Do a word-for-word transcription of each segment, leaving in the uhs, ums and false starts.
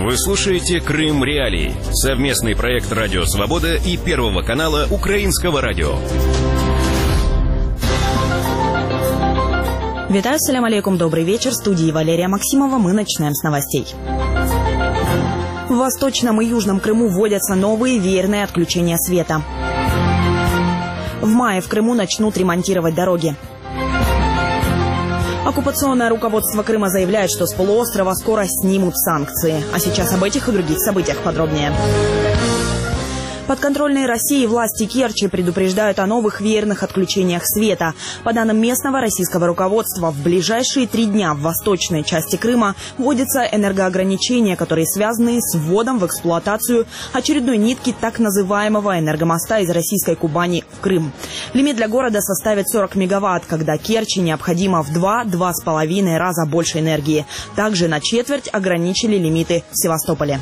Вы слушаете «Крым Реалии» — совместный проект «Радио Свобода» и Первого канала Украинского радио. Витаю, салям алейкум, добрый вечер. В студии Валерия Максимова. Мы начинаем с новостей. В Восточном и Южном Крыму вводятся новые веерные отключения света. В мае в Крыму начнут ремонтировать дороги. Оккупационное руководство Крыма заявляет, что с полуострова скоро снимут санкции. А сейчас об этих и других событиях подробнее. Подконтрольные России власти Керчи предупреждают о новых веерных отключениях света. По данным местного российского руководства, в ближайшие три дня в восточной части Крыма вводятся энергоограничения, которые связаны с вводом в эксплуатацию очередной нитки так называемого энергомоста из российской Кубани в Крым. Лимит для города составит сорок мегаватт, когда Керчи необходимо в два-два с половиной раза больше энергии. Также на четверть ограничили лимиты в Севастополе.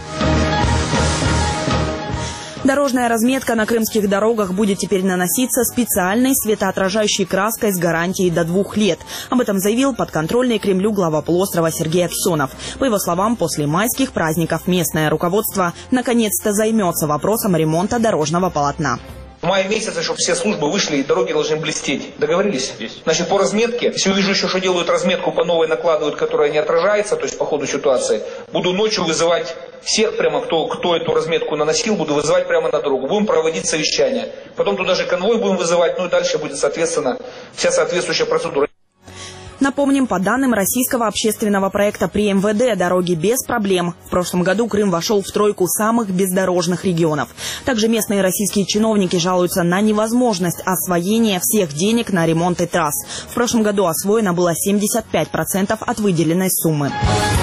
Дорожная разметка на крымских дорогах будет теперь наноситься специальной светоотражающей краской с гарантией до двух лет. Об этом заявил подконтрольный Кремлю глава полуострова Сергей Аксенов. По его словам, после майских праздников местное руководство наконец-то займется вопросом ремонта дорожного полотна. В мае месяце, чтобы все службы вышли и дороги должны блестеть. Договорились? Есть. Значит, по разметке, если увижу еще, что делают разметку по новой, накладывают, которая не отражается, то есть по ходу ситуации, буду ночью вызывать всех прямо, кто, кто эту разметку наносил, буду вызывать прямо на дорогу. Будем проводить совещания. Потом туда же конвой будем вызывать, ну и дальше будет, соответственно, вся соответствующая процедура. Напомним, по данным российского общественного проекта при эм вэ дэ, дороги без проблем. В прошлом году Крым вошел в тройку самых бездорожных регионов. Также местные российские чиновники жалуются на невозможность освоения всех денег на ремонты трасс. В прошлом году освоено было семьдесят пять процентов от выделенной суммы.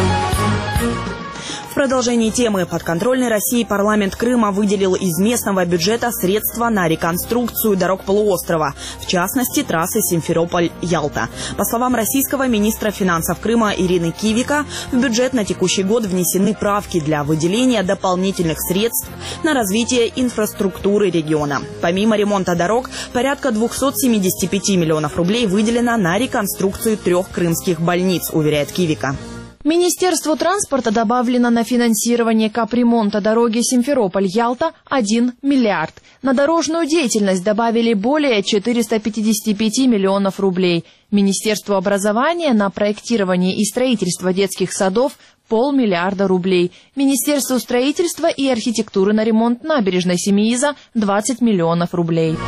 В продолжении темы подконтрольной России парламент Крыма выделил из местного бюджета средства на реконструкцию дорог полуострова, в частности трассы Симферополь-Ялта. По словам российского министра финансов Крыма Ирины Кивика, в бюджет на текущий год внесены правки для выделения дополнительных средств на развитие инфраструктуры региона. Помимо ремонта дорог, порядка двухсот семидесяти пяти миллионов рублей выделено на реконструкцию трех крымских больниц, уверяет Кивика. Министерству транспорта добавлено на финансирование капремонта дороги Симферополь-Ялта один миллиард. На дорожную деятельность добавили более четырёхсот пятидесяти пяти миллионов рублей. Министерству образования на проектирование и строительство детских садов полмиллиарда рублей. Министерству строительства и архитектуры на ремонт набережной Семииза двадцать миллионов рублей.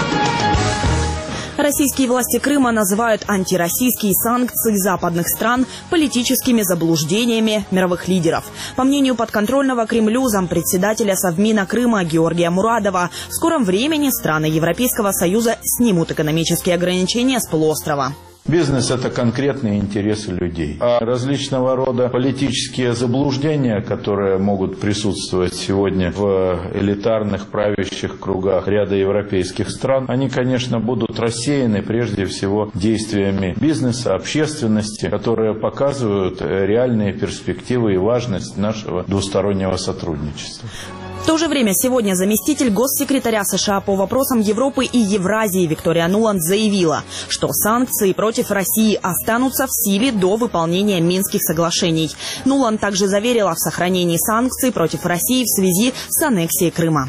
Российские власти Крыма называют антироссийские санкции западных стран политическими заблуждениями мировых лидеров. По мнению подконтрольного Кремлю зампредседателя Совмина Крыма Георгия Мурадова, в скором времени страны Европейского Союза снимут экономические ограничения с полуострова. Бизнес – это конкретные интересы людей. А различного рода политические заблуждения, которые могут присутствовать сегодня в элитарных правящих кругах ряда европейских стран, они, конечно, будут рассеяны прежде всего действиями бизнеса, общественности, которые показывают реальные перспективы и важность нашего двустороннего сотрудничества. В то же время сегодня заместитель госсекретаря США по вопросам Европы и Евразии Виктория Нуланд заявила, что санкции против России останутся в силе до выполнения Минских соглашений. Нуланд также заверила в сохранении санкций против России в связи с аннексией Крыма.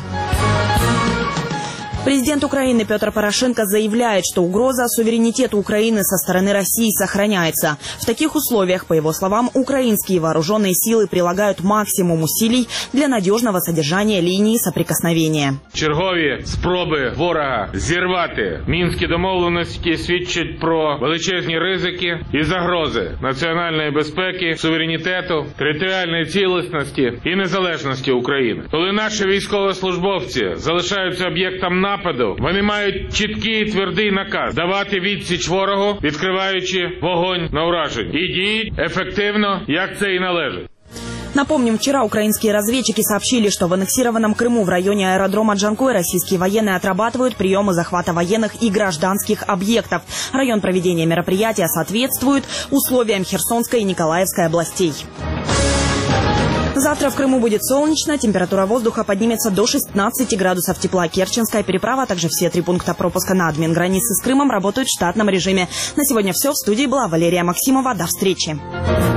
Президент Украины Петр Порошенко заявляет, что угроза суверенитету Украины со стороны России сохраняется. В таких условиях, по его словам, украинские вооруженные силы прилагают максимум усилий для надежного содержания линии соприкосновения. Чергові спроби ворога зірвати мінські домовленості свідчать про величезні ризики і загрози національної безпеки, суверенітету, територіальної цілісності і незалежності України. Коли наші військовослужбовці залишаються об'єктом нападу, вони мають чіткий і твердий наказ давати відсіч ворогу, відкриваючи вогонь на ураження. І діють ефективно, як це і належить. Напомним, вчера украинские разведчики сообщили, что в аннексированном Крыму в районе аэродрома Джанкой российские военные отрабатывают приемы захвата военных и гражданских объектов. Район проведения мероприятия соответствует условиям Херсонской и Николаевской областей. Завтра в Крыму будет солнечно, температура воздуха поднимется до шестнадцати градусов тепла. Керченская переправа, а также все три пункта пропуска на админ границы с Крымом работают в штатном режиме. На сегодня все. В студии была Валерия Максимова. До встречи.